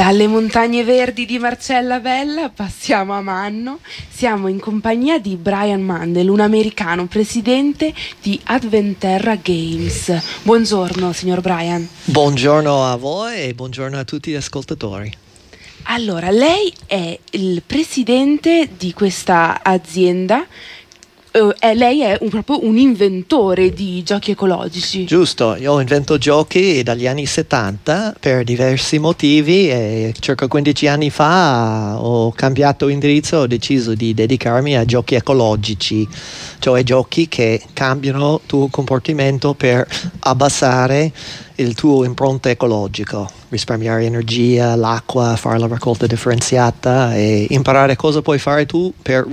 Dalle montagne verdi di Marcella Bella passiamo a Manno. Siamo in compagnia di Brian Mandel, un americano presidente di Adventerra Games. Buongiorno, signor Brian. Buongiorno a voi e buongiorno a tutti gli ascoltatori. Allora, lei è il presidente di questa azienda. Lei è proprio un inventore di giochi ecologici. Giusto, io invento giochi dagli anni 70 per diversi motivi e circa 15 anni fa ho cambiato indirizzo, ho deciso di dedicarmi a giochi ecologici, cioè giochi che cambiano il tuo comportamento per abbassare il tuo impronta ecologico, risparmiare energia, l'acqua, fare la raccolta differenziata e imparare cosa puoi fare tu per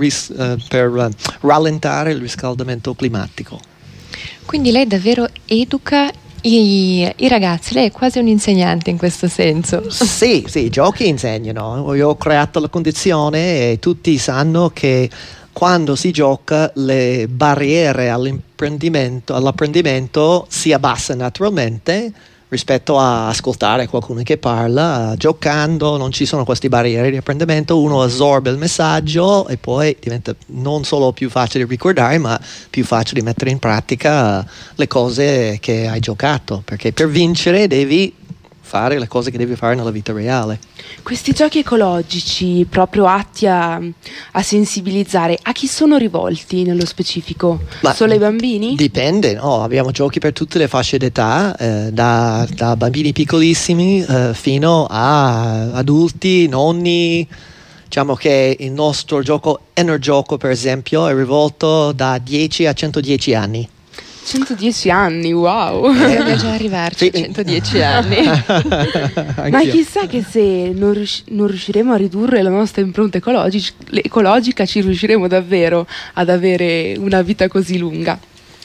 rallentare il riscaldamento climatico. Quindi lei davvero educa i ragazzi, lei è quasi un insegnante in questo senso. Sì, i giochi insegnano. Io ho creato la condizione e tutti sanno che quando si gioca le barriere all'apprendimento si abbassano naturalmente rispetto a ascoltare qualcuno che parla. Giocando non ci sono queste barriere di apprendimento, uno assorbe il messaggio e poi diventa non solo più facile ricordare ma più facile mettere in pratica le cose che hai giocato, perché per vincere devi fare le cose che devi fare nella vita reale. Questi giochi ecologici proprio atti a sensibilizzare, a chi sono rivolti nello specifico? Solo ai bambini? Dipende, no? Abbiamo giochi per tutte le fasce d'età, da bambini piccolissimi fino a adulti, nonni. Diciamo che il nostro gioco Energioco, per esempio, è rivolto da 10 a 110 anni. 110 anni, wow! Deve già arrivarci a 110 anni. Ma chissà che se non riusciremo a ridurre la nostra impronta ecologica ci riusciremo davvero ad avere una vita così lunga.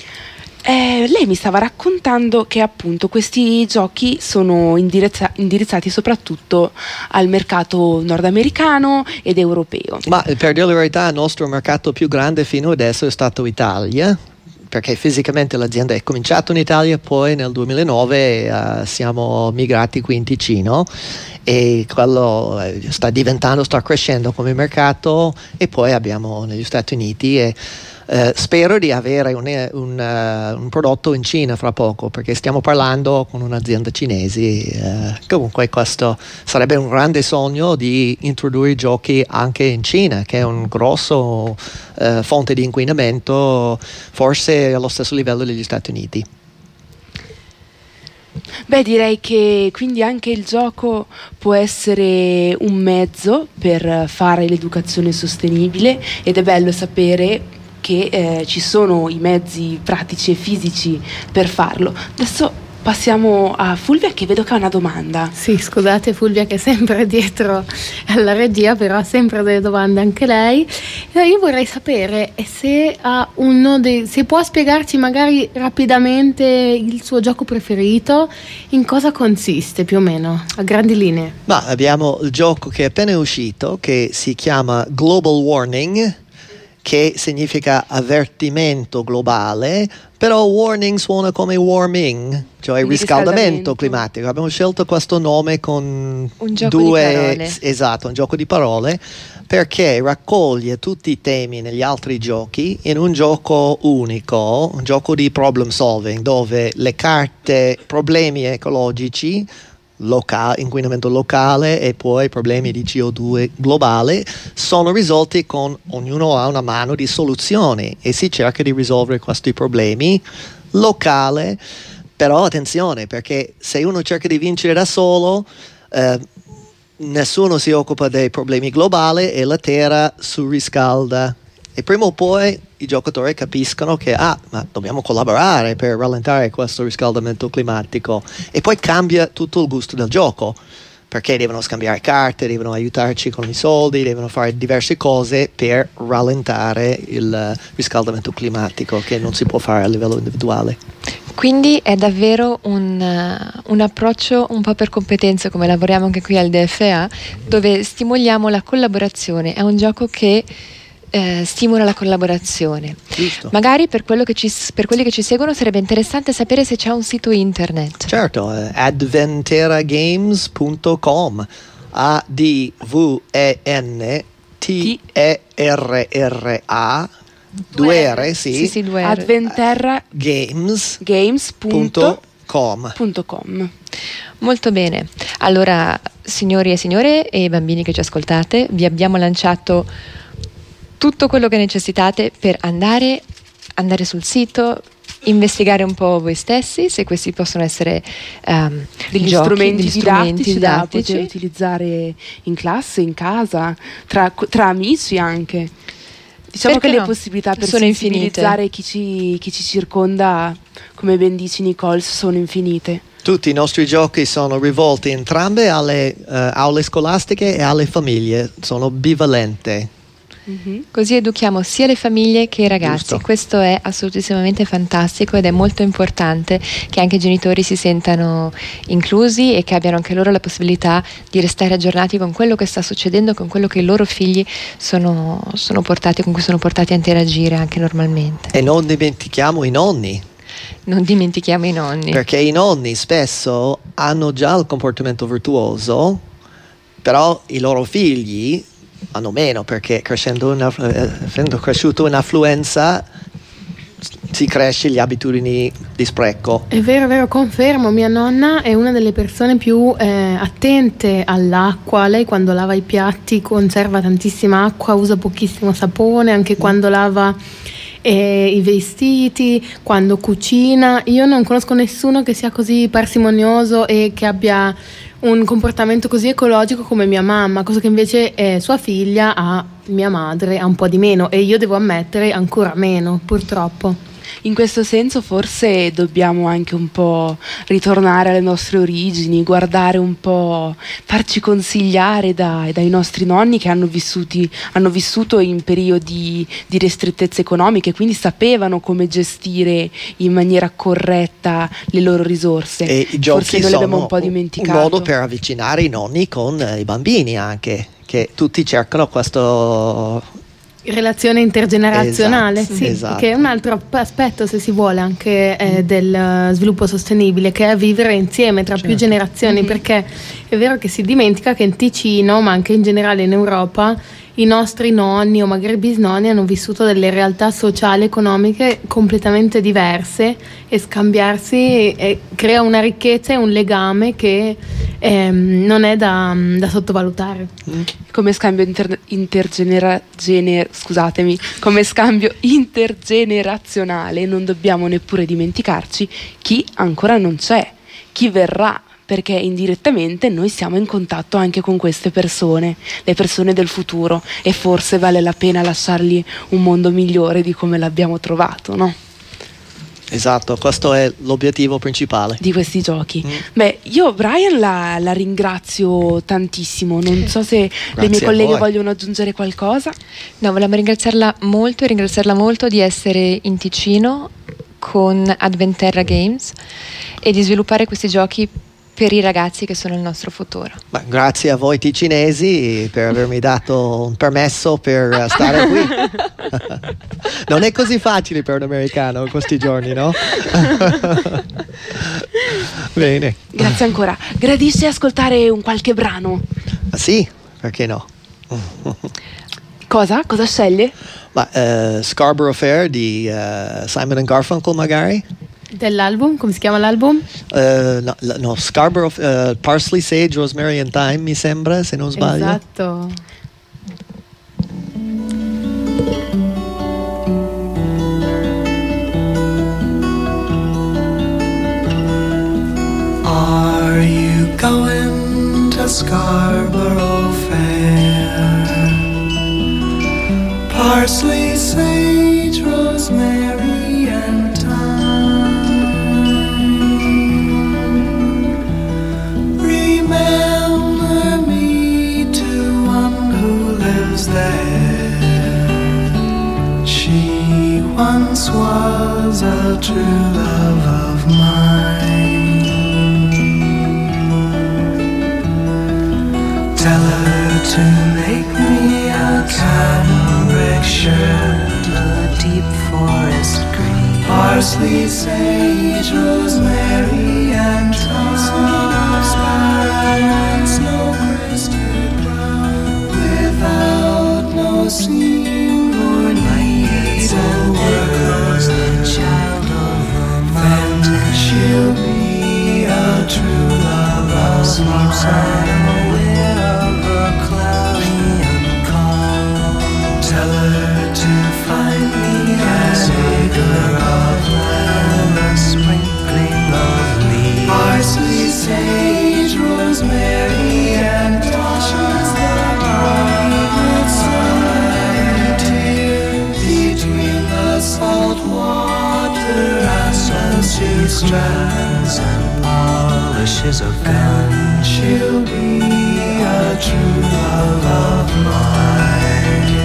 Lei mi stava raccontando che appunto questi giochi sono indirizzati soprattutto al mercato nordamericano ed europeo. Ma per dire la verità, il nostro mercato più grande fino adesso è stato Italia, perché fisicamente l'azienda è cominciata in Italia, poi nel 2009 siamo migrati qui in Ticino e quello sta crescendo come mercato, e poi abbiamo negli Stati Uniti e spero di avere un prodotto in Cina fra poco, perché stiamo parlando con un'azienda cinese. Comunque questo sarebbe un grande sogno, di introdurre i giochi anche in Cina, che è un grosso fonte di inquinamento, forse allo stesso livello degli Stati Uniti. Beh, direi che quindi anche il gioco può essere un mezzo per fare l'educazione sostenibile, ed è bello sapere che ci sono i mezzi pratici e fisici per farlo. Adesso passiamo a Fulvia, che vedo che ha una domanda. Sì, scusate Fulvia che è sempre dietro alla regia, però ha sempre delle domande anche lei. Io vorrei sapere se se può spiegarci magari rapidamente il suo gioco preferito, in cosa consiste più o meno, a grandi linee. Ma abbiamo il gioco che è appena uscito, che si chiama Global Warning, che significa avvertimento globale, però warning suona come warming, cioè il riscaldamento climatico. Abbiamo scelto questo nome con un gioco di parole. Esatto, un gioco di parole, perché raccoglie tutti i temi negli altri giochi in un gioco unico, un gioco di problem solving, dove le carte problemi ecologici, inquinamento locale e poi problemi di CO2 globale sono risolti con ognuno ha una mano di soluzioni, e si cerca di risolvere questi problemi locale. Però attenzione, perché se uno cerca di vincere da solo, nessuno si occupa dei problemi globali e la terra surriscalda, e prima o poi i giocatori capiscono che ma dobbiamo collaborare per rallentare questo riscaldamento climatico, e poi cambia tutto il gusto del gioco, perché devono scambiare carte, devono aiutarci con i soldi, devono fare diverse cose per rallentare il riscaldamento climatico, che non si può fare a livello individuale. Quindi è davvero un approccio un po' per competenze, come lavoriamo anche qui al DFA, dove stimoliamo la collaborazione. È un gioco che stimola la collaborazione. Giusto. Magari per quelli che ci seguono sarebbe interessante sapere se c'è un sito internet. Certo, adventeragames.com. ADVENTERRA 2R, sì, sì, 2R. Adventerra Games.com. Molto bene. Allora, signori e signore e bambini che ci ascoltate, vi abbiamo lanciato tutto quello che necessitate per andare sul sito, investigare un po' voi stessi, se questi possono essere degli giochi, strumenti didattici da didattici poter utilizzare in classe, in casa, tra amici anche. Diciamo Perché che no? le possibilità per Sono sensibilizzare chi ci circonda, come ben dici Nicole, sono infinite. Tutti i nostri giochi sono rivolti entrambe alle aule scolastiche e alle famiglie, sono bivalente. Così educhiamo sia le famiglie che i ragazzi. Giusto. Questo è assolutissimamente fantastico ed è molto importante che anche i genitori si sentano inclusi e che abbiano anche loro la possibilità di restare aggiornati con quello che sta succedendo, con quello che i loro figli sono portati, con cui sono portati a interagire anche normalmente. E non dimentichiamo i nonni. Non dimentichiamo i nonni. Perché i nonni spesso hanno già il comportamento virtuoso, però i loro figli hanno meno, perché essendo cresciuto in affluenza si cresce gli abitudini di spreco. È vero, confermo. Mia nonna è una delle persone più attente all'acqua. Lei quando lava i piatti conserva tantissima acqua, usa pochissimo sapone, anche quando lava i vestiti, quando cucina. Io non conosco nessuno che sia così parsimonioso e che abbia un comportamento così ecologico come mia mamma, cosa che invece sua figlia mia madre ha un po' di meno, e io devo ammettere ancora meno, purtroppo. In questo senso forse dobbiamo anche un po' ritornare alle nostre origini, guardare un po', farci consigliare dai nostri nonni che hanno vissuto in periodi di ristrettezze economiche, quindi sapevano come gestire in maniera corretta le loro risorse. E i giochi forse noi sono l'abbiamo un po' dimenticato. Un modo per avvicinare i nonni con i bambini anche, che tutti cercano questo... Relazione intergenerazionale, Esatto, sì, esatto. Che è un altro aspetto, se si vuole, anche del sviluppo sostenibile, che è vivere insieme tra più generazioni, perché è vero che si dimentica che in Ticino, ma anche in generale in Europa, i nostri nonni o magari bisnonni hanno vissuto delle realtà sociali e economiche completamente diverse, e scambiarsi crea una ricchezza e un legame che non è da sottovalutare. Come scambio come scambio intergenerazionale non dobbiamo neppure dimenticarci chi ancora non c'è, chi verrà, perché indirettamente noi siamo in contatto anche con queste persone, le persone del futuro, e forse vale la pena lasciargli un mondo migliore di come l'abbiamo trovato, no? Esatto, questo è l'obiettivo principale Di questi giochi. Beh, io Brian la ringrazio tantissimo, non so se le mie colleghe vogliono aggiungere qualcosa. No, volevamo ringraziarla molto di essere in Ticino con Adventerra Games e di sviluppare questi giochi per i ragazzi che sono il nostro futuro. Ma grazie a voi ticinesi per avermi dato un permesso per stare qui. Non è così facile per un americano in questi giorni, no? Bene. Grazie ancora. Gradisce ascoltare un qualche brano? Sì, perché no? Cosa sceglie? Scarborough Fair di Simon & Garfunkel magari? Dell'album, come si chiama l'album? No, Scarborough, Parsley, Sage, Rosemary and Thyme, mi sembra, se non sbaglio. Esatto. Are you going to Scarborough Fair? Parsley, sage, rosemary and thyme. Remember me to one who lives there. She once was a true love of mine. Tell her to make me a cambric shirt, the deep forest green, parsley, sage, rosemary and thyme, snow crystal. foreseen moonlights and words, the child of a mountain. She'll be a true love of mine. I'm aware of her cloudy and calm. Tell her to find me as acre of land, a sprinkling of leaves. Parsley, sage, rosemary, and toshes the bright sun. Between the salt water and she strands and polishes a gun. She'll be a true love of mine.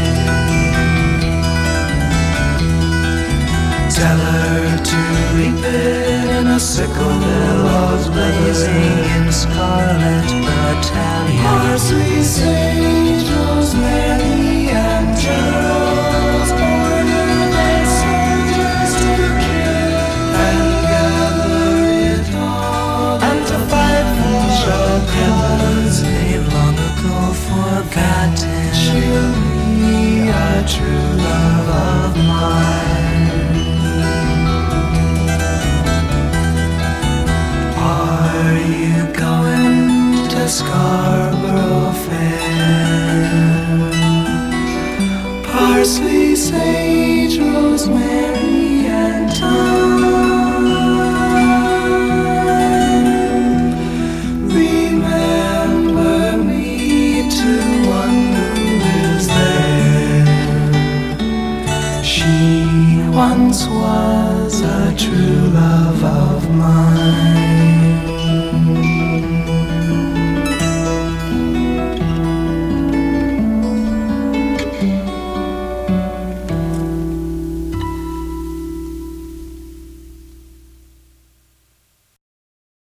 Tell her to reap it in a sickle, billows blazing in scarlet battalion. Parsley, sage, rosemary,